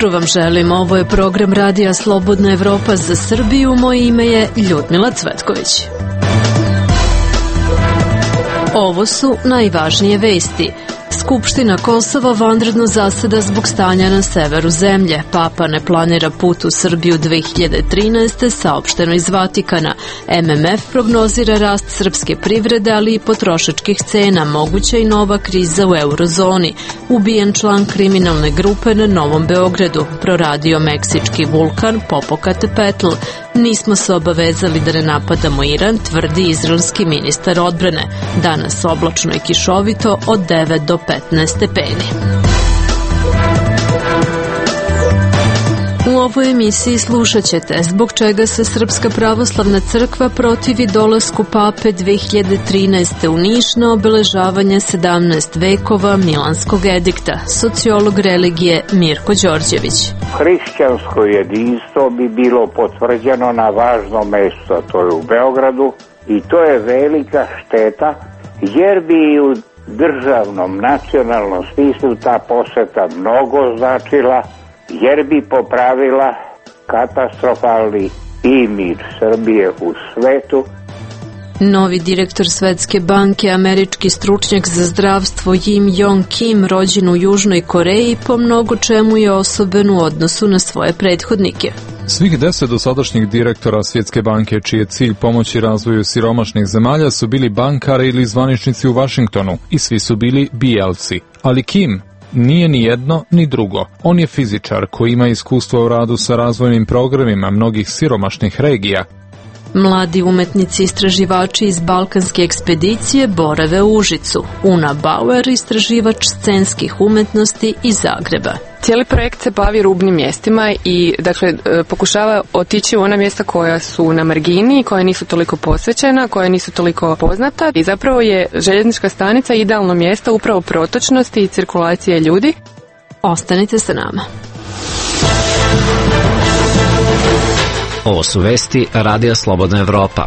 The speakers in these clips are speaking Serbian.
jutro vam želim. Ovo je program Radija Slobodna Evropa za Srbiju. Moje ime je Ljudmila Cvetković. Ovo su najvažnije vesti. Skupština Kosova vanredno zaseda zbog stanja na severu zemlje. Papa ne planira put u Srbiju 2013. saopšteno iz Vatikana. MMF prognozira rast srpske privrede, ali i potrošačkih cena. Moguća i nova kriza u eurozoni. Ubijen član kriminalne grupe na Novom Beogradu. Proradio meksički vulkan Popocatépetl. Nismo se obavezali da ne napadamo Iran, tvrdi izraelski ministar odbrane. Danas oblačno i kišovito od 9 do 15 stepeni. U ovoj emisiji slušat ćete zbog čega se Srpska pravoslavna crkva protivi dolasku pape 2013. u Niš na obeležavanje 17 vekova Milanskog edikta, sociolog religije Mirko Đorđević. Hrišćansko jedinstvo bi bilo potvrđeno na važno mesto, to je u Beogradu, i to je velika šteta, jer bi u državnom, nacionalnom smislu ta poseta mnogo značila, jer bi popravila katastrofalni imidž Srbije u svetu. Novi direktor Svetske banke, američki stručnjak za zdravstvo Jim Yong Kim, rođen u Južnoj Koreji, po mnogo čemu je osoben u odnosu na svoje prethodnike. Svih 10 dosadašnjih direktora Svjetske banke, čiji je cilj pomoći razvoju siromašnih zemalja, su bili bankari ili zvaničnici u Vašingtonu i svi su bili bijelci. Ali Kim nije ni jedno ni drugo. On je fizičar koji ima iskustvo u radu sa razvojnim programima mnogih siromašnih regija. Mladi umetnici istraživači iz Balkanske ekspedicije borave u Užicu. Una Bauer, istraživač scenskih umetnosti iz Zagreba. Cijeli projekt se bavi rubnim mjestima i pokušava otići u ona mjesta koja su na margini, koja nisu toliko posvećena, koja nisu toliko poznata i zapravo je željeznička stanica idealno mjesto upravo protočnosti i cirkulacije ljudi. Ostanite sa nama. Ovo su vesti Radija Slobodna Evropa.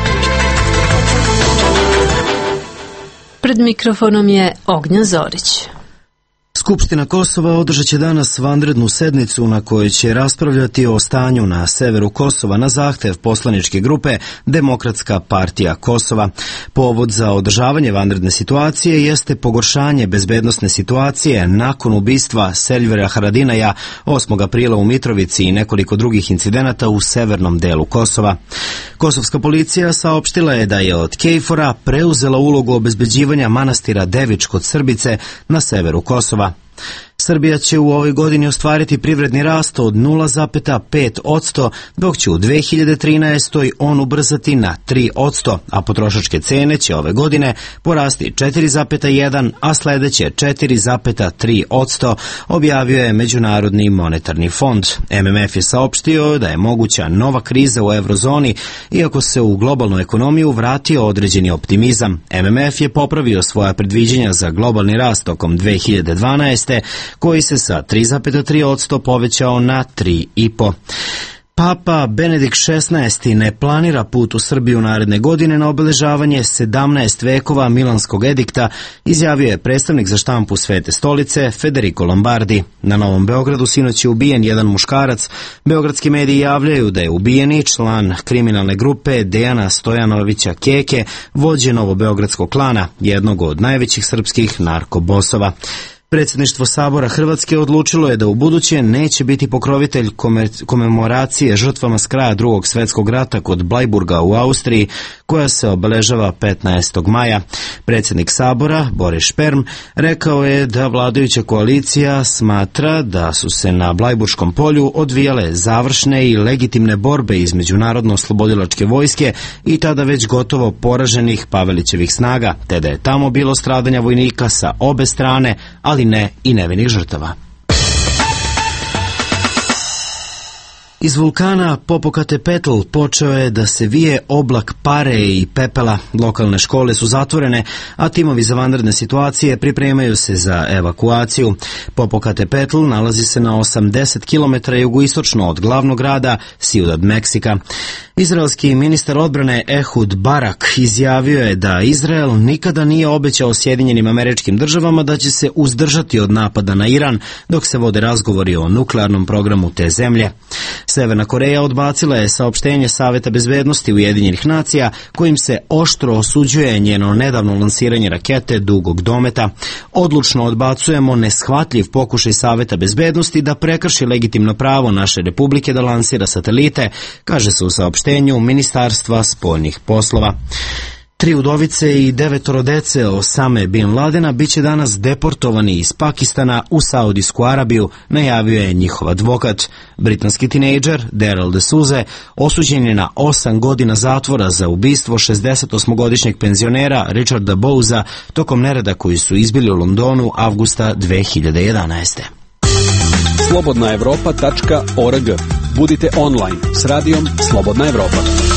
Pred mikrofonom je Ognja Zorić. Skupština Kosova održat će danas vanrednu sednicu na kojoj će raspravljati o stanju na severu Kosova na zahtev poslaničke grupe Demokratska partija Kosova. Povod za održavanje vanredne situacije jeste pogoršanje bezbednosne situacije nakon ubistva Seljvera Haradinaja 8. aprila u Mitrovici i nekoliko drugih incidenata u severnom delu Kosova. Kosovska policija saopštila je da je od KFOR-a preuzela ulogu obezbeđivanja manastira Devič kod Srbice na severu Kosova. Srbija će u ovoj godini ostvariti privredni rast od 0,5%, dok će u 2013. on ubrzati na 3%, a potrošačke cene će ove godine porasti 4,1%, a sledeće 4,3%, objavio je Međunarodni monetarni fond. MMF je saopštio da je moguća nova kriza u eurozoni, iako se u globalnu ekonomiju vratio određeni optimizam. MMF je popravio svoja predviđanja za globalni rast tokom 2012. koji se sa 3,3% povećao na 3,5%. Papa Benedikt XVI ne planira put u Srbiju naredne godine na obeležavanje 17 vekova Milanskog edikta, izjavio je predstavnik za štampu Svete stolice Federico Lombardi. Na Novom Beogradu sinoć je ubijen jedan muškarac. Beogradski mediji javljaju da je ubijeni član kriminalne grupe Dejana Stojanovića Keke, vođe novobeogradskog klana, jednog od najvećih srpskih narkobosova. Predsjedništvo Sabora Hrvatske odlučilo je da u buduće neće biti pokrovitelj komemoracije žrtvama s kraja Drugog svjetskog rata kod Blajburga u Austriji, koja se obeležava 15. maja. Predsjednik Sabora, Boris Šperm, rekao je da vladajuća koalicija smatra da su se na Blajburškom polju odvijale završne i legitimne borbe između Narodno-oslobodilačke vojske i tada već gotovo poraženih Pavelićevih snaga, te da je tamo bilo stradanja vojnika sa obe strane, ali ne i nevinih žrtava. Iz vulkana Popocatépetl počeo je da se vije oblak pare i pepela. Lokalne škole su zatvorene, a timovi za vanredne situacije pripremaju se za evakuaciju. Popocatépetl nalazi se na 80 km jugoistočno od glavnog grada Ciudad Meksika. Izraelski ministar odbrane Ehud Barak izjavio je da Izrael nikada nije obećao Sjedinjenim Američkim Državama da će se uzdržati od napada na Iran dok se vode razgovori o nuklearnom programu te zemlje. Severna Koreja odbacila je saopštenje Saveta bezbednosti Ujedinjenih nacija kojim se oštro osuđuje njeno nedavno lansiranje rakete dugog dometa. Odlučno odbacujemo neshvatljiv pokušaj Saveta bezbednosti da prekrši legitimno pravo naše republike da lansira satelite, kaže se u saopštenju Ministarstva spoljnih poslova. 3 udovice i 9 dece Osame Bin Ladena biće danas deportovani iz Pakistana u Saudijsku Arabiju, najavio je njihov advokat. Britanski tinejdžer Daryl D'Souza osuđen je na 8 godina zatvora za ubistvo 68-godišnjeg penzionera Richarda Bowesa tokom nereda koji su izbili u Londonu avgusta 2011. slobodnaevropa.org. Budite online s radijom Slobodna Evropa.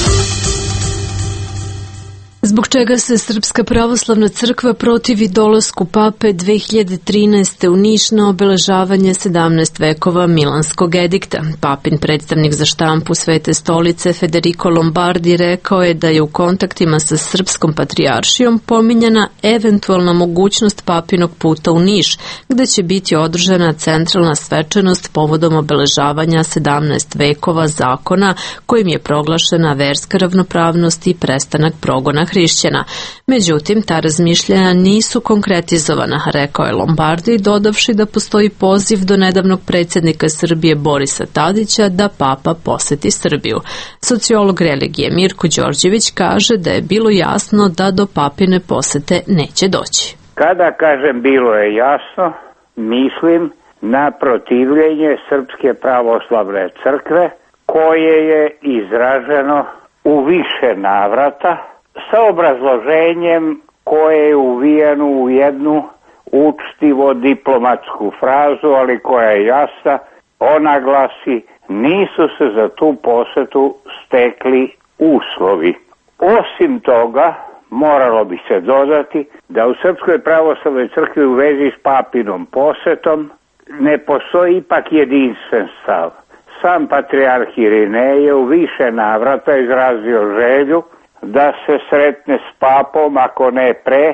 Zbog čega se Srpska pravoslavna crkva protivi dolasku pape 2013. u Niš na obeležavanje 17 vekova Milanskog edikta. Papin predstavnik za štampu Svete stolice Federico Lombardi rekao je da je u kontaktima sa Srpskom patrijaršijom pominjana eventualna mogućnost papinog puta u Niš, gde će biti održana centralna svečanost povodom obeležavanja 17 vekova zakona kojim je proglašena verska ravnopravnost i prestanak progona hrišćana. Međutim, ta razmišljanja nisu konkretizovana, rekao je Lombardi, dodavši da postoji poziv do nedavnog predsjednika Srbije Borisa Tadića da papa poseti Srbiju. Sociolog religije Mirko Đorđević kaže da je bilo jasno da do papine posete neće doći. Kada kažem bilo je jasno, mislim na protivljenje Srpske pravoslavne crkve koje je izraženo u više navrata sa obrazloženjem koje je uvijeno u jednu učtivo diplomatsku frazu, ali koja je jasna. Ona glasi: nisu se za tu posetu stekli uslovi. Osim toga, moralo bi se dodati da u Srpskoj pravoslavnoj crkvi u vezi s papinom posetom ne postoji ipak jedinstven stav. Sam patrijarh Irinej u više navrata izrazio želju da se sretne s papom, ako ne pre,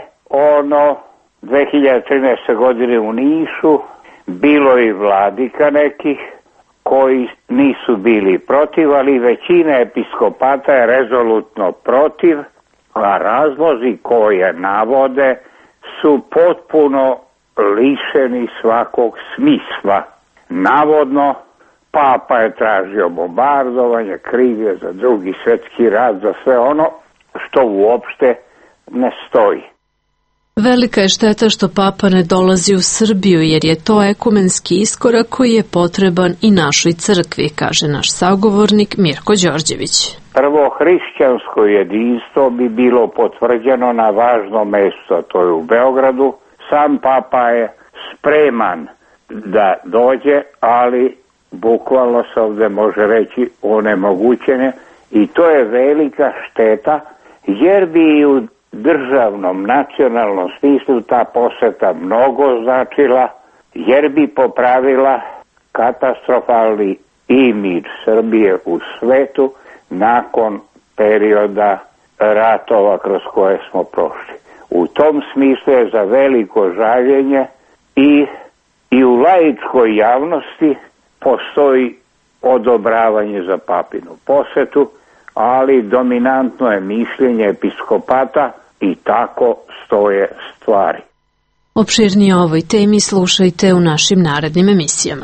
2013. godine u Nišu. Bilo i vladika nekih koji nisu bili protiv, ali većina episkopata je rezolutno protiv, a razlozi koje navode su potpuno lišeni svakog smisla. Navodno, papa je tražio bombardovanje, kriv je za Drugi svjetski rat, za sve ono što uopšte ne stoji. Velika je šteta što papa ne dolazi u Srbiju, jer je to ekumenski iskorak koji je potreban i našoj crkvi, kaže naš sagovornik Mirko Đorđević. Prvo, hrišćansko jedinstvo bi bilo potvrđeno na važno mesto, to je u Beogradu. Sam papa je spreman da dođe, ali bukvalno se ovdje može reći onemogućene, i to je velika šteta, jer bi u državnom, nacionalnom smislu ta poseta mnogo značila, jer bi popravila katastrofalni imidž Srbije u svetu nakon perioda ratova kroz koje smo prošli. U tom smislu je za veliko žaljenje i u laičkoj javnosti postoji odobravanje za papinu posetu, ali dominantno je mišljenje episkopata i tako stoje stvari. Opširnije o ovoj temi slušajte u našim narednim emisijama.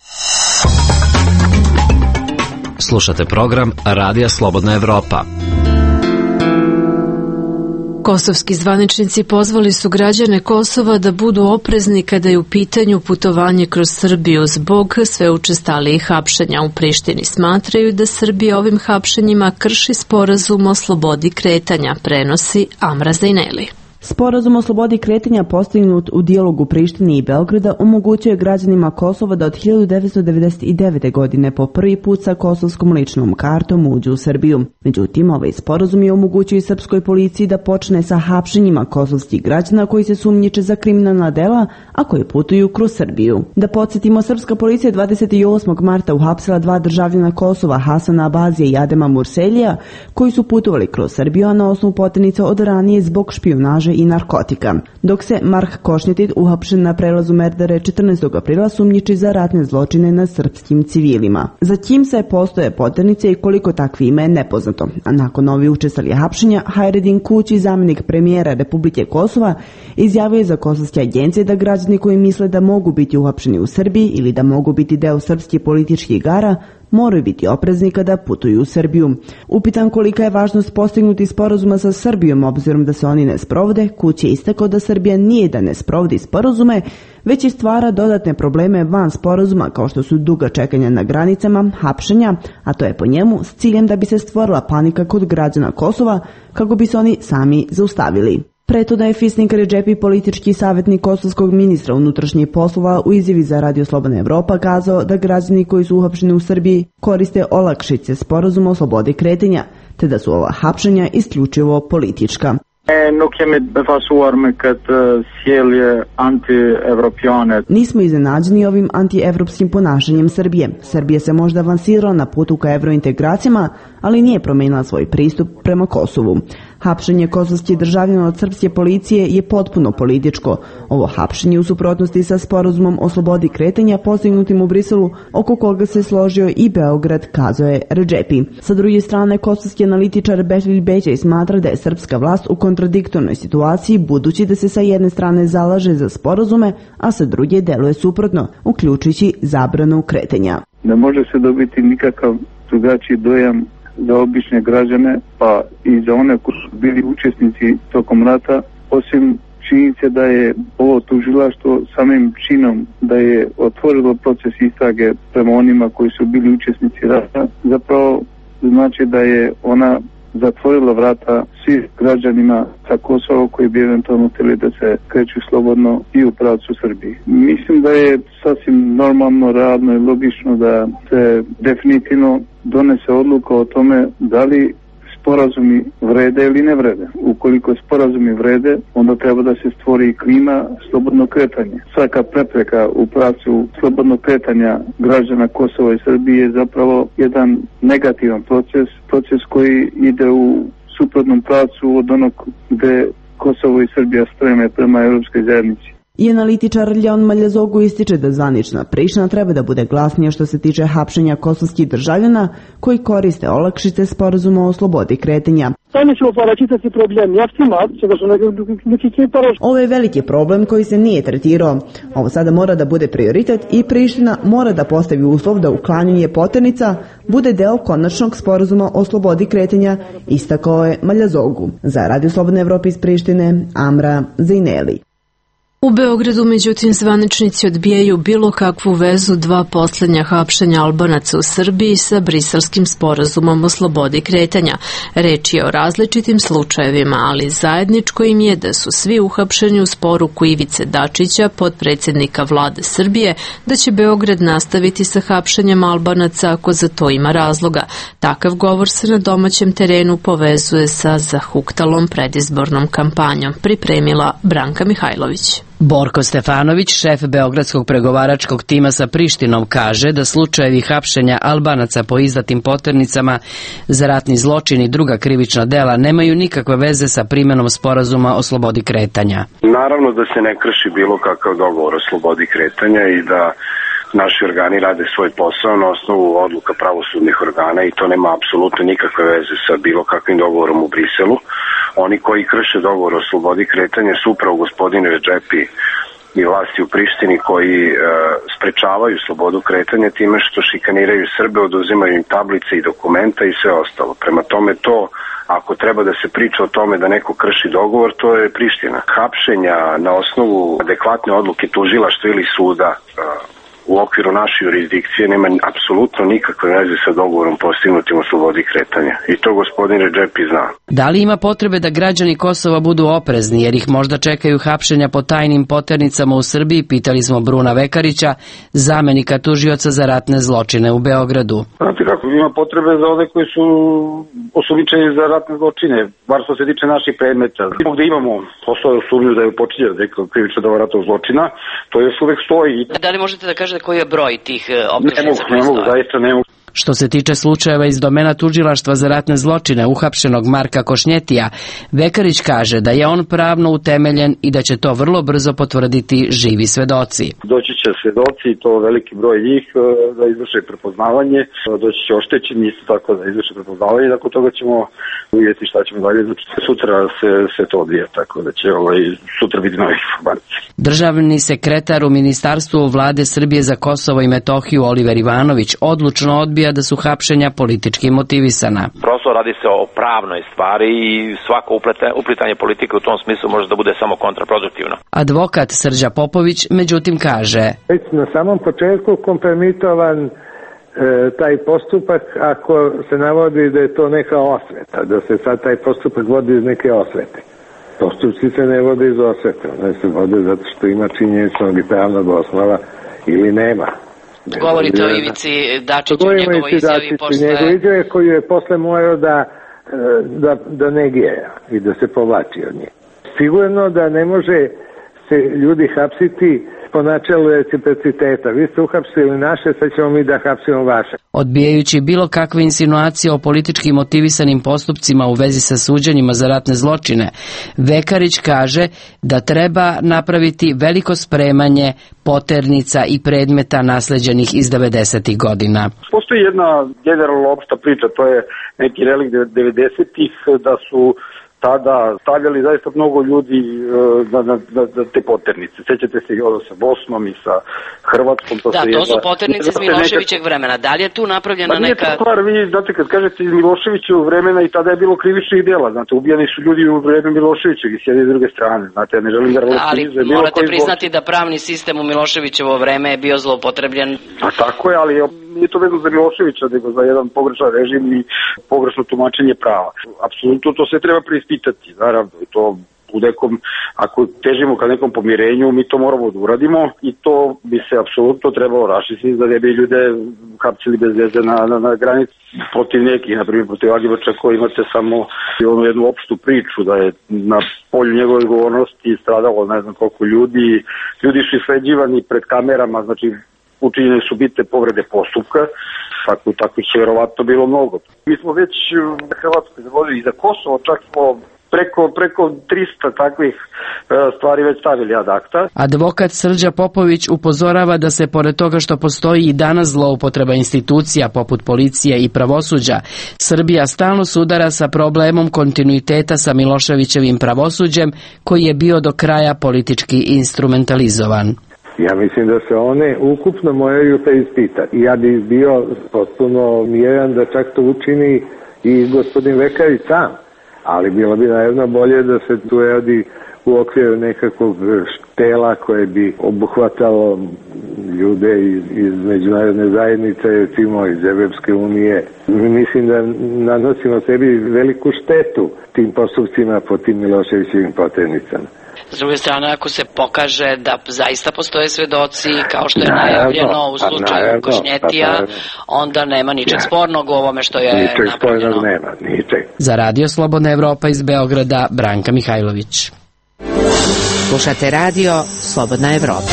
Slušate program Radija Slobodna Evropa. Kosovski zvaničnici pozvali su građane Kosova da budu oprezni kada je u pitanju putovanje kroz Srbiju zbog sve učestalijih hapšenja. U Prištini smatraju da Srbija ovim hapšenjima krši sporazum o slobodi kretanja, prenosi Amra Zajneli. Sporazum o slobodi kretanja postignut u dijalogu Prištine i Beograda omogućuje građanima Kosova da od 1999. godine po prvi put sa kosovskom ličnom kartom uđu u Srbiju. Međutim, ovaj sporazum je omogućio i srpskoj policiji da počne sa hapšenjima kosovskih građana koji se sumnjiče za kriminalna dela, a koji putuju kroz Srbiju. Da podsjetimo, srpska policija 28. marta uhapsila 2 državljana Kosova, Hasana Abazija i Adema Murselija, koji su putovali kroz Srbiju, a na osnovu poternica od ranije zbog špijunaže i narkotika, dok se Mark Košnjetit uhapšen na prelazu Merdare 14. aprila sumnjiči za ratne zločine nad srpskim civilima. Za kim se postoje poternice i koliko takvi ima je nepoznato, a nakon ovih učestalih hapšenja, Hajredin Kući, zamjenik premijera Republike Kosova, izjavio je za kosovske agencije da građani koji misle da mogu biti uhapšeni u Srbiji ili da mogu biti deo srpskih političkih igara moraju biti oprezni kada putuju u Srbiju. Upitan kolika je važnost postignuti sporazuma sa Srbijom obzirom da se oni ne sprovode, Kuć je istakao da Srbija nije da ne sprovodi sporazume, već i stvara dodatne probleme van sporazuma kao što su duga čekanja na granicama, hapšenja, a to je po njemu s ciljem da bi se stvorila panika kod građana Kosova kako bi se oni sami zaustavili. Prethodno je Fisnik Redžepi, politički savjetnik kosovskog ministra unutrašnjih poslova, u izjavi za Radio Slobodna Evropa kazao da građani koji su uhapšeni u Srbiji koriste olakšice sporazuma o slobodi kretanja, te da su ova hapšenja isključivo politička. Nismo iznenađeni ovim antievropskim ponašanjem Srbije. Srbija se možda avansirala na putu ka evrointegracijama, ali nije promenila svoj pristup prema Kosovu. Hapšenje kosovskih državljana od srpske policije je potpuno političko. Ovo hapšenje u suprotnosti sa sporazumom o slobodi kretanja postignutim u Briselu, oko koga se složio i Beograd, kazao je Redžepi. Sa druge strane, kosovski analitičar Behlil Bećaj smatra da je srpska vlast u kontradiktornoj situaciji, budući da se sa jedne strane zalaže za sporazume, a sa druge deluje suprotno, uključujući zabranu kretanja. Ne može se dobiti nikakav drugačiji dojam za obične građane, pa i za one koji su bili učesnici tokom rata, osim činjenice da je ovo tužilaštvo samim činom da je otvorilo proces istrage prema onima koji su bili učesnici rata, zapravo znači da je ona zatvorila vrata svih građanima sa Kosova koji bi eventualno htjeli da se kreću slobodno i u pravcu Srbiji. Mislim da je sasvim normalno, realno i logično da se definitivno donese odluka o tome da li sporazumi vrede ili ne vrede. Ukoliko sporazumi vrede, onda treba da se stvori klima slobodnog kretanja. Svaka prepreka u pravcu slobodnog kretanja građana Kosova i Srbije je zapravo jedan negativan proces koji ide u suprotnom pravcu od onog gde Kosovo i Srbija streme prema Evropskoj zajednici. I analitičar Ljon Maljazogu ističe da zvanična Priština treba da bude glasnija što se tiče hapšenja kosovskih državljana koji koriste olakšice sporazuma o slobodi kretanja. Ovo je veliki problem koji se nije tretirao. Ovo sada mora da bude prioritet i Priština mora da postavi uslov da uklanjanje poternica bude deo konačnog sporazuma o slobodi kretanja, istakao je Maljazogu. Za Radio Slobodne Evrope iz Prištine, Amra Zejneli. U Beogradu, međutim, zvaničnici odbijaju bilo kakvu vezu 2 poslednja hapšenja Albanaca u Srbiji sa briselskim sporazumom o slobodi kretanja. Reč je o različitim slučajevima, ali zajedničko im je da su svi uhapšeni uz poruku Ivice Dačića, potpredsjednika vlade Srbije, da će Beograd nastaviti sa hapšenjem Albanaca ako za to ima razloga. Takav govor se na domaćem terenu povezuje sa zahuktalom predizbornom kampanjom, pripremila Branka Mihajlović. Borko Stefanović, šef beogradskog pregovaračkog tima sa Prištinom, kaže da slučajevi hapšenja Albanaca po izdatim poternicama za ratni zločin i druga krivična dela nemaju nikakve veze sa primenom sporazuma o slobodi kretanja. Naravno da se ne krši bilo kakav dogovor o slobodi kretanja i da naši organi rade svoj posao na osnovu odluka pravosudnih organa i to nema apsolutno nikakve veze sa bilo kakvim dogovorom u Briselu. Oni koji krše dogovor o slobodi kretanja su upravo gospodin Redžepi i vlasti u Prištini koji sprečavaju slobodu kretanja time što šikaniraju Srbe, oduzimaju im tablice i dokumenta i sve ostalo. Prema tome to, ako treba da se priča o tome da neko krši dogovor, to je Priština. Hapšenja na osnovu adekvatne odluke tužilaštva ili suda u okviru naše jurisdikcije nema apsolutno nikakve veze sa dogovorom postignutim o slobodi kretanja. I to gospodin Redžepi zna. Da li ima potrebe da građani Kosova budu oprezni jer ih možda čekaju hapšenja po tajnim poternicama u Srbiji, pitali smo Bruna Vekarića, zamenika tužioca za ratne zločine u Beogradu. Znate kako, ima potrebe za ove koji su osumnjičeni za ratne zločine, bar što se tiče naših predmeta. Gde imamo poslove u sumnju da je počinjeno neko krivično delo ratnog zločina, to još uvek stoji. Da li možete da kažete koji je broj tih optužnica? Ne mogu, zaista ne mogu. Što se tiče slučajeva iz domena tužilaštva za ratne zločine uhapšenog Marka Košnjetija, Vekarić kaže da je on pravno utemeljen i da će to vrlo brzo potvrditi živi svedoci. Doći će svedoci, to veliki broj njih, da izvrše prepoznavanje, doći će oštećeni isto tako da izvrše prepoznavanje, i nakon toga ćemo vidjeti šta ćemo dalje. Znači, sutra se to odvija, tako da će sutra biti nove informacije. Državni sekretar u Ministarstvu vlade Srbije za Kosovo i Metohiju Oliver Ivanović odlučno odbija da su hapšenja politički motivisana. Prosto radi se o pravnoj stvari i svako uplitanje politike u tom smislu može da bude samo kontraproduktivno. Advokat Srđa Popović međutim kaže: Već na samom početku kompromitovan taj postupak ako se navodi da je to neka osveta, da se sad taj postupak vodi iz neke osvete. Postupci se ne vode iz osvete, one se vode zato što ima činjeničnog i pravnog osnova ili nema. Govorite o Ivici Dačiću, njegovoj izjavi posle... Njegov izjave koju je posle morao da negira i da se povlači od nje. Sigurno da ne može se ljudi hapsiti po načelu reciprociteta. Vi ste uhapsili naše, sad ćemo mi da hapsimo vaše. Odbijajući bilo kakve insinuacije o politički motivisanim postupcima u vezi sa suđenjima za ratne zločine, Vekarić kaže da treba napraviti veliko spremanje poternica i predmeta nasleđenih iz 90. godina. Postoji jedna generalno opšta priča, to je neki relik 90-ih, da su tada stavljali zaista mnogo ljudi na te poternice. Sećate se i ovo sa Bosnom i sa Hrvatskom. To su poternice iz Miloševićeg vremena. Da li je tu napravljena neka... Nije to stvar, vi znate, kad kažete iz Miloševićevog vremena i tada je bilo krivičnih dela. Znate, ubijani su ljudi u vreme Miloševićeg i s jedne i druge strane. Znate, ja ne želim da relativizam. Ali morate priznati da pravni sistem u Miloševićevo vreme je bio zloupotrebljen. A tako je, ali nije to vezano za Miloševića, nego za jedan pogrešan režim i pogrešno tumačenje prava. Apsolutno to se treba preispitati, naravno, i to u nekom, ako težimo ka nekom pomirenju, mi to moramo da uradimo i to bi se apsolutno trebalo raščistiti da ne bi ljude hapsili bez veze na granici protiv nekih, na primjer protiv Agibača, koji imate samo jednu opštu priču da je na polju njegove odgovornosti stradalo ne znam koliko ljudi su isleđivani pred kamerama, znači učinjene su bitne povrede postupka, tako će verovatno bilo mnogo. Mi smo već u Hrvatskoj zavodili i za Kosovo, čak smo preko 300 takvih stvari već stavili ad acta. Advokat Srđa Popović upozorava da se pored toga što postoji i danas zloupotreba institucija poput policije i pravosuđa, Srbija stalno sudara sa problemom kontinuiteta sa Miloševićevim pravosuđem koji je bio do kraja politički instrumentalizovan. Ja mislim da se one ukupno moraju preispitati. Ja bih bio potpuno miran da čak to učini i gospodin Vekarić sam. Ali bilo bi naravno bolje da se tu radi u okviru nekakvog tela koje bi obuhvatalo ljude iz međunarodne zajednice, recimo iz Evropske unije. Mislim da nanosimo sebi veliku štetu tim postupcima po tim Miloševićevim poternicama. S druge strane, ako se pokaže da zaista postoje svedoci, kao što je najavljeno u slučaju Košnjetija, onda nema ničeg spornog u ovome što je napravljeno. Ničeg spornog nema, ničeg. Za Radio Slobodna Evropa iz Beograda, Branka Mihajlović. Slušate Radio Slobodna Evropa.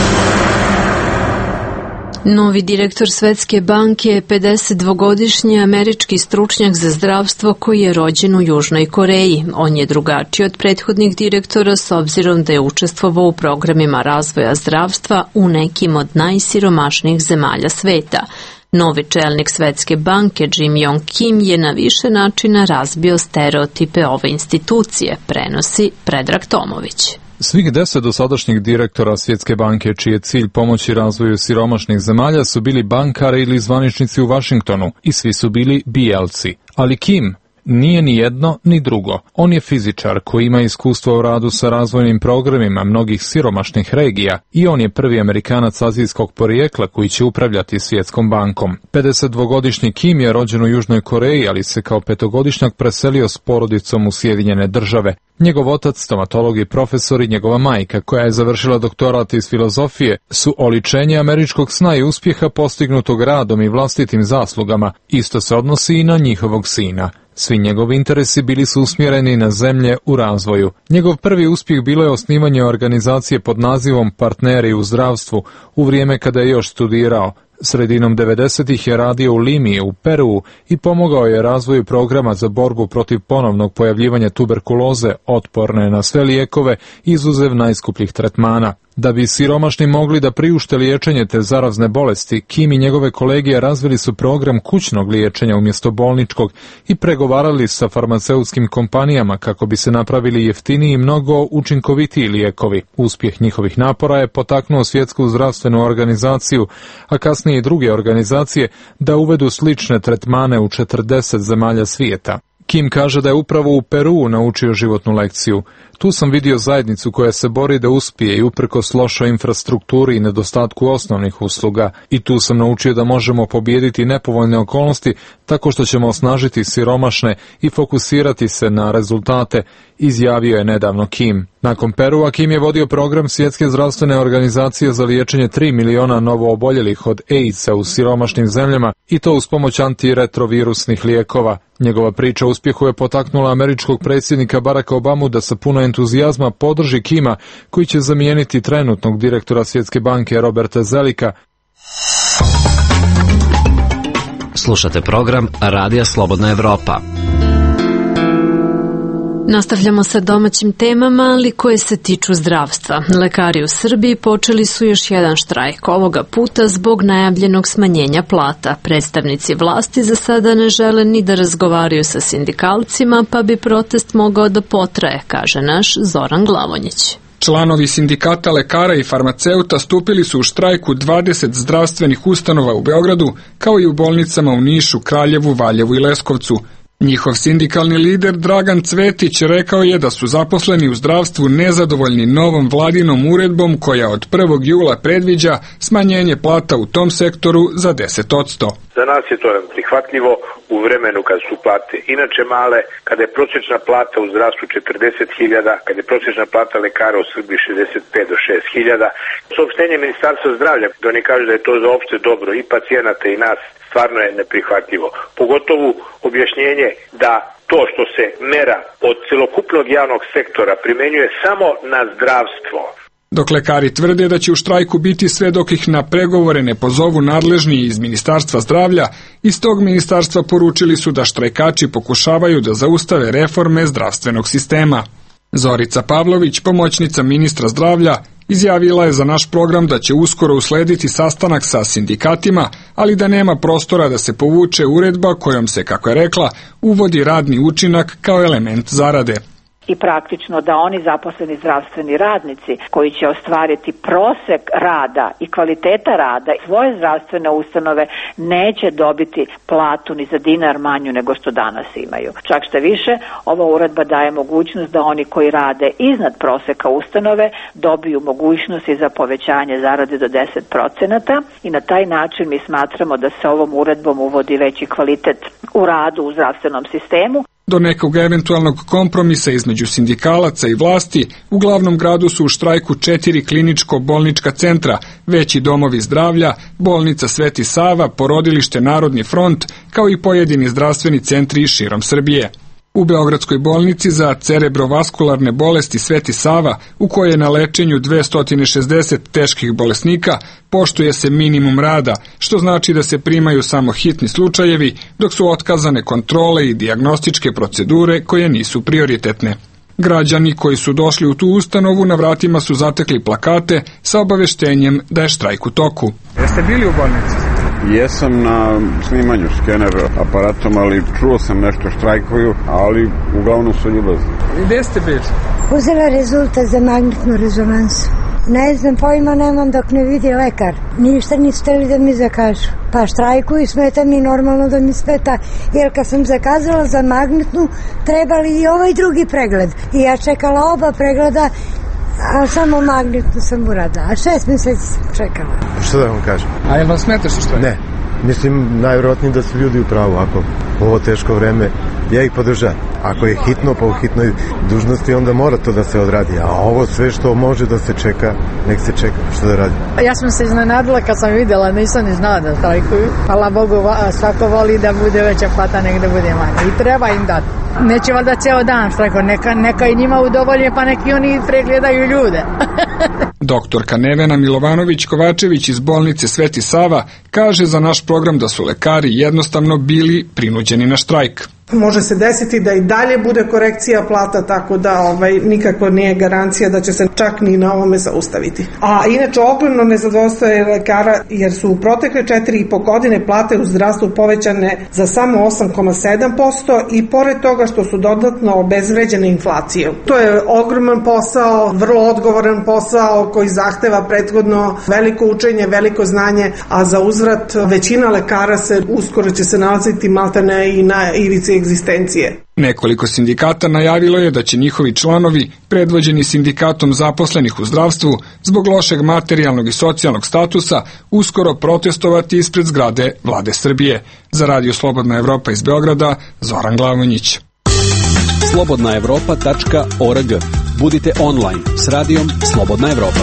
Novi direktor Svetske banke je 52-godišnji američki stručnjak za zdravstvo koji je rođen u Južnoj Koreji. On je drugačiji od prethodnih direktora s obzirom da je učestvovao u programima razvoja zdravstva u nekim od najsiromašnijih zemalja sveta. Novi čelnik Svetske banke Jim Yong Kim je na više načina razbio stereotipe ove institucije, prenosi Predrag Tomović. Svih 10 dosadašnjih direktora Svjetske banke, čiji je cilj pomoći razvoju siromašnih zemalja, su bili bankari ili zvaničnici u Vašingtonu i svi su bili BL-ci. Ali Kim Nije ni jedno ni drugo. On je fizičar koji ima iskustvo u radu sa razvojnim programima mnogih siromašnih regija i on je prvi Amerikanac azijskog porijekla koji će upravljati Svjetskom bankom. 52-godišnji Kim je rođen u Južnoj Koreji, ali se kao 5-godišnjak preselio s porodicom u Sjedinjene Države. Njegov otac, stomatolog i profesor, i njegova majka, koja je završila doktorat iz filozofije, su oličenje američkog sna i uspjeha postignutog radom i vlastitim zaslugama. Isto se odnosi i na njihovog sina. Svi njegovi interesi bili su usmjereni na zemlje u razvoju. Njegov prvi uspjeh bilo je osnivanje organizacije pod nazivom Partneri u zdravstvu u vrijeme kada je još studirao. Sredinom 90-ih je radio u Limiji u Peruu i pomogao je razvoju programa za borbu protiv ponovnog pojavljivanja tuberkuloze, otporne na sve lijekove, izuzev najskupljih tretmana. Da bi siromašni mogli da priušte liječenje te zarazne bolesti, Kim i njegove kolegije razvili su program kućnog liječenja umjesto bolničkog i pregovarali sa farmaceutskim kompanijama kako bi se napravili jeftiniji i mnogo učinkovitiji lijekovi. Uspjeh njihovih napora je potaknuo Svjetsku zdravstvenu organizaciju, a kasnije i druge organizacije, da uvedu slične tretmane u 40 zemalja svijeta. Kim kaže da je upravo u Peruu naučio životnu lekciju. Tu sam vidio zajednicu koja se bori da uspije i uprkos lošoj infrastrukturi i nedostatku osnovnih usluga. I tu sam naučio da možemo pobijediti nepovoljne okolnosti tako što ćemo osnažiti siromašne i fokusirati se na rezultate, izjavio je nedavno Kim. Nakon Perua, Kim je vodio program Svjetske zdravstvene organizacije za liječenje 3 miliona novooboljelih od AIDS-a u siromašnim zemljama i to uz pomoć antiretrovirusnih lijekova. Njegova priča o uspjehu je potaknula američkog predsjednika Baracka Obamu da sa puno entuzijazma podrži Kima, koji će zamijeniti trenutnog direktora Svjetske banke Roberta Zelika. Slušate program Radija Slobodna Evropa. Nastavljamo sa domaćim temama, ali koje se tiču zdravstva. Lekari u Srbiji počeli su još jedan štrajk, ovoga puta zbog najavljenog smanjenja plata. Predstavnici vlasti za sada ne žele ni da razgovaraju sa sindikalcima, pa bi protest mogao da potraje, kaže naš Zoran Glavonjić. Članovi sindikata lekara i farmaceuta stupili su u štrajk u 20 zdravstvenih ustanova u Beogradu, kao i u bolnicama u Nišu, Kraljevu, Valjevu i Leskovcu. Njihov sindikalni lider Dragan Cvetić rekao je da su zaposleni u zdravstvu nezadovoljni novom vladinom uredbom koja od 1. jula predviđa smanjenje plata u tom sektoru za 10%. Za nas je to prihvatljivo u vremenu kad su plate inače male, kada je prosječna plata u zdravstvu 40.000, kad je prosječna plata lekara u Srbiji 65 do 6.000. Saopštenje Ministarstva zdravlja, da oni kažu da je to za opšte dobro i pacijenata i nas, stvarno je neprihvatljivo. Pogotovo objašnjenje da to što se mera od celokupnog javnog sektora primenjuje samo na zdravstvo. Dok lekari tvrde da će u štrajku biti sve dok ih na pregovore ne pozovu nadležni iz Ministarstva zdravlja, iz tog ministarstva poručili su da štrajkači pokušavaju da zaustave reforme zdravstvenog sistema. Zorica Pavlović, pomoćnica ministra zdravlja, izjavila je za naš program da će uskoro uslediti sastanak sa sindikatima, ali da nema prostora da se povuče uredba kojom se, kako je rekla, uvodi radni učinak kao element zarade. I praktično da oni zaposleni zdravstveni radnici koji će ostvariti prosek rada i kvaliteta rada svoje zdravstvene ustanove neće dobiti platu ni za dinar manju nego što danas imaju. Čak što više, ova uredba daje mogućnost da oni koji rade iznad proseka ustanove dobiju mogućnost i za povećanje zarade do 10% i na taj način mi smatramo da se ovom uredbom uvodi veći kvalitet u radu u zdravstvenom sistemu. Do nekog eventualnog kompromisa između sindikalaca i vlasti, u glavnom gradu su u štrajku 4 kliničko-bolnička centra, veći domovi zdravlja, bolnica Sveti Sava, porodilište Narodni front, kao i pojedini zdravstveni centri širom Srbije. U Beogradskoj bolnici za cerebrovaskularne bolesti Sveti Sava, u kojoj je na lečenju 260 teških bolesnika, poštuje se minimum rada, što znači da se primaju samo hitni slučajevi, dok su otkazane kontrole i dijagnostičke procedure koje nisu prioritetne. Građani koji su došli u tu ustanovu na vratima su zatekli plakate sa obaveštenjem da je štrajk u toku. Jeste bili u bolnici? Jesam na snimanju skener aparatom, ali čuo sam nešto štrajkuju, ali uglavnom su ljubazni. Gde ste bili? Uzela rezultat za magnetnu rezonansu. Ne znam, pojma nemam dok ne vidi lekar. Ništa nisu hteli da mi zakažu. Pa štrajkuju, smeta mi, normalno da mi smeta, jer kad sam zakazala za magnetnu, trebali i ovaj drugi pregled. I ja čekala oba pregleda, a samo magnetnu sam uradila. A 6 meseci sam čekala. Što da vam kažem? A jel vam smeta što štrajkuju? Ne. Mislim, najvjerojatnije da su ljudi u pravu. Ako ovo teško vreme, ja ih podržavam. Ako je hitno, pa u hitnoj dužnosti, onda mora to da se odradi. A ovo sve što može da se čeka, nek se čeka. Što da radi? Ja sam se iznenadila kad sam vidjela, nisam ni znala da štrajkuju. Hvala Bogu, svako voli da bude veća plata, nek da bude manja. I treba im dati. Neće valjda ceo dan štrajkuju. Neka i njima udovolje, pa neki oni pregledaju ljude. Doktorka Nevena Milovanović-Kovačević iz bolnice Sveti Sava kaže za naš program da su lekari jednostavno bili prinuđeni na štrajk. Može se desiti da i dalje bude korekcija plata, tako da nikako nije garancija da će se čak ni na ovome zaustaviti. A inače ogromno nezadovoljstvo je lekara jer su u protekle 4,5 godine plate u zdravstvu povećane za samo 8,7% i pored toga što su dodatno obezvređene inflacijom. To je ogroman posao, vrlo odgovoran posao koji zahteva prethodno veliko učenje, veliko znanje, a za uzvrat većina lekara uskoro će se nalaziti maltene i na ivici egzistencije. Nekoliko sindikata najavilo je da će njihovi članovi, predvođeni sindikatom zaposlenih u zdravstvu, zbog lošeg materijalnog i socijalnog statusa, uskoro protestovati ispred zgrade Vlade Srbije. Za Radio Slobodna Evropa iz Beograda, Zoran Glavonjić. slobodnaevropa.org. Budite online s radijom Slobodna Evropa.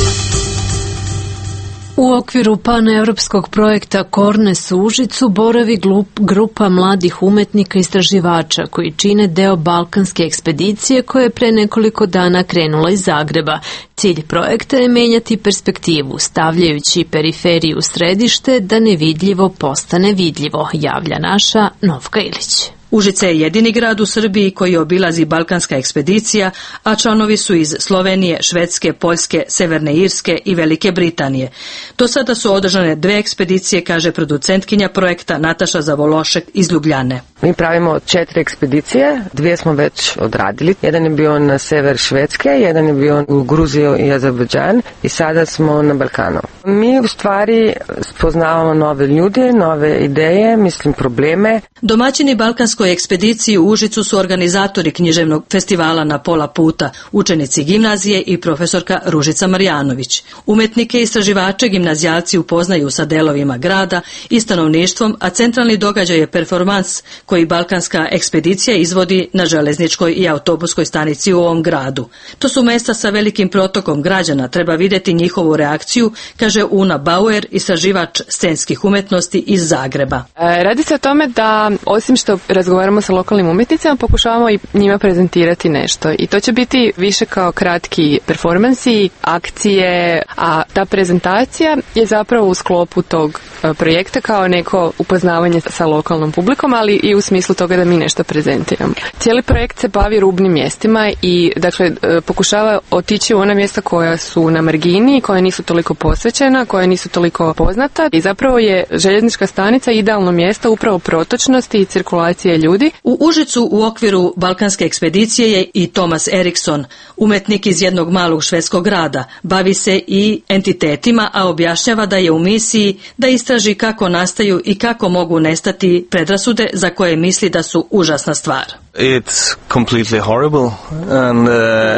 U okviru paneuropskog projekta Kornes u Užicu boravi grupa mladih umetnika i istraživača koji čine deo balkanske ekspedicije koja je pre nekoliko dana krenula iz Zagreba. Cilj projekta je menjati perspektivu, stavljajući periferiju u središte da nevidljivo postane vidljivo, javlja naša Novka Ilić. Užice je jedini grad u Srbiji koji obilazi balkanska ekspedicija, a članovi su iz Slovenije, Švedske, Poljske, Severne Irske i Velike Britanije. Do sada su održane 2 ekspedicije, kaže producentkinja projekta Nataša Zavološek iz Ljubljane. Mi pravimo 4 ekspedicije, 2 smo već odradili. Jedan je bio na sever Švedske, jedan je bio u Gruziju i Azerbejdžan i sada smo na Balkanu. Mi u stvari spoznavamo nove ljude, nove ideje, probleme. Domaćini balkanskoj ekspediciji u Užicu su organizatori književnog festivala Na pola puta, učenici gimnazije i profesorka Ružica Marjanović. Umetnike i istraživače gimnazijalci upoznaju sa delovima grada i stanovništvom, a centralni događaj je performans koji balkanska ekspedicija izvodi na železničkoj i autobuskoj stanici u ovom gradu. To su mesta sa velikim protokom građana, treba vidjeti njihovu reakciju, kaže Una Bauer, istraživač scenskih umetnosti iz Zagreba. Radi se o tome da osim što razgovaramo sa lokalnim umjetnicima, pokušavamo i njima prezentirati nešto. I to će biti više kao kratki performansi, akcije, a ta prezentacija je zapravo u sklopu tog projekta kao neko upoznavanje sa lokalnom publikom, ali i u smislu toga da mi nešto prezentiramo. Cijeli projekt se bavi rubnim mjestima i pokušava otići u ona mjesta koja su na margini, koja nisu toliko posvećena, koja nisu toliko poznata i zapravo je željeznička stanica idealno mjesto upravo protočnosti i cirkulacije ljudi. U Užicu u okviru balkanske ekspedicije je i Tomas Eriksson, umetnik iz jednog malog švedskog grada. Bavi se i entitetima, a objašnjava da je u misiji da istraži kako nastaju i kako mogu nestati predrasude za koje misli da su užasna stvar. It's completely horrible, and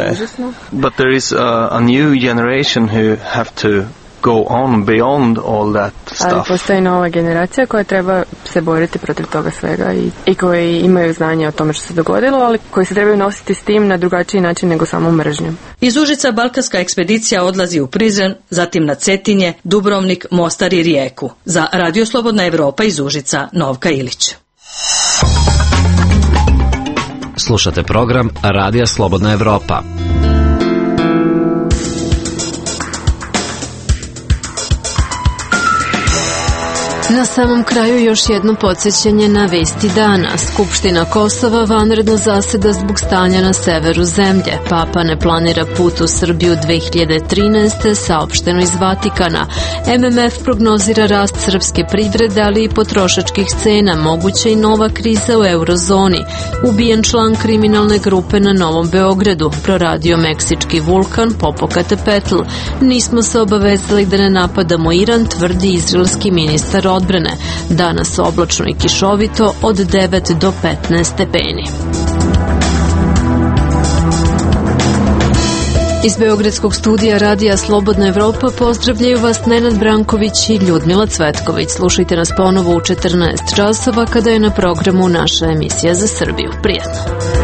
but there is a new generation who have to go on beyond all that stuff. Ali postoji nova generacija koja treba se boriti protiv toga svega i koji imaju znanje o tome što se dogodilo, ali koji se trebaju nositi s tim na drugačiji način nego samo mržnjom. Iz Užica balkanska ekspedicija odlazi u Prizren, zatim na Cetinje, Dubrovnik, Mostar i Rijeku. Za Radio Slobodna Evropa iz Užica, Novka Ilić. Slušate program Radija Slobodna Evropa. Na samom kraju još jedno podsjećanje na vesti dana. Skupština Kosova vanredno zaseda zbog stanja na severu zemlje. Papa ne planira put u Srbiju 2013. saopšteno iz Vatikana. MMF prognozira rast srpske privrede, ali i potrošačkih cena. Moguća i nova kriza u eurozoni. Ubijen član kriminalne grupe na Novom Beogradu. Proradio meksički vulkan Popocatépetl. Nismo se obavezali da ne napadamo Iran, tvrdi izraelski ministar odbrane. Danas oblačno i kišovito od 9 do 15 stepeni. Iz Beogradskog studija Radija Slobodna Evropa pozdravljaju vas Nenad Branković i Ljudmila Cvetković. Slušajte nas ponovo u 14 časova kada je na programu naša emisija za Srbiju. Prijetno!